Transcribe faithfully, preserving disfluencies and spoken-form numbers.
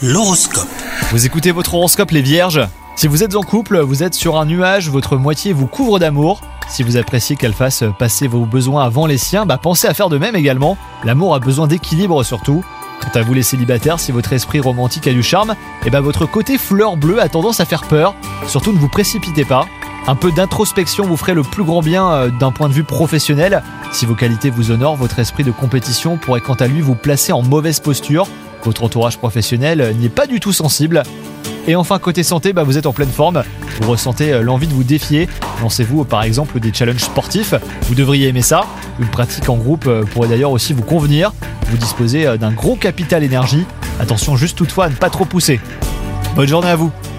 L'horoscope. Vous écoutez votre horoscope les vierges. Si vous êtes en couple, vous êtes sur un nuage, votre moitié vous couvre d'amour. Si vous appréciez qu'elle fasse passer vos besoins avant les siens, bah pensez à faire de même également. L'amour a besoin d'équilibre surtout. Quant à vous les célibataires, si votre esprit romantique a du charme, et bah votre côté fleur bleue a tendance à faire peur. Surtout ne vous précipitez pas. Un peu d'introspection vous ferait le plus grand bien d'un point de vue professionnel. Si vos qualités vous honorent, votre esprit de compétition pourrait quant à lui vous placer en mauvaise posture. Votre entourage professionnel n'y est pas du tout sensible. Et enfin, côté santé, bah vous êtes en pleine forme. Vous ressentez l'envie de vous défier. Lancez-vous par exemple des challenges sportifs. Vous devriez aimer ça. Une pratique en groupe pourrait d'ailleurs aussi vous convenir. Vous disposez d'un gros capital énergie. Attention juste toutefois à ne pas trop pousser. Bonne journée à vous.